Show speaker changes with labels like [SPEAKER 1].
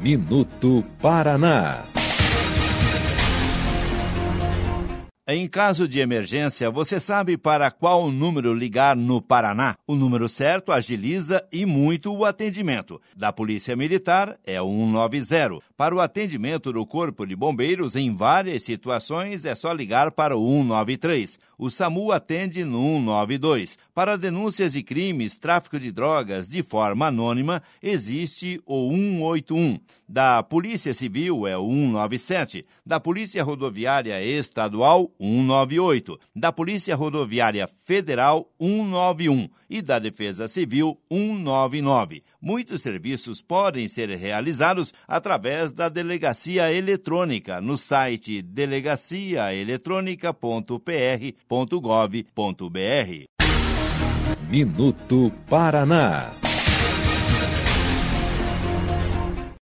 [SPEAKER 1] Minuto Paraná.
[SPEAKER 2] Em caso de emergência, você sabe para qual número ligar no Paraná? O número certo agiliza e muito o atendimento. Da Polícia Militar é o 190. Para o atendimento do Corpo de Bombeiros, em várias situações, é só ligar para o 193. O SAMU atende no 192. Para denúncias de crimes, tráfico de drogas de forma anônima, existe o 181. Da Polícia Civil é o 197. Da Polícia Rodoviária Estadual, 198, da Polícia Rodoviária Federal, 191 e da Defesa Civil, 199. Muitos serviços podem ser realizados através da Delegacia Eletrônica no site delegaciaeletronica.pr.gov.br.
[SPEAKER 1] Minuto Paraná.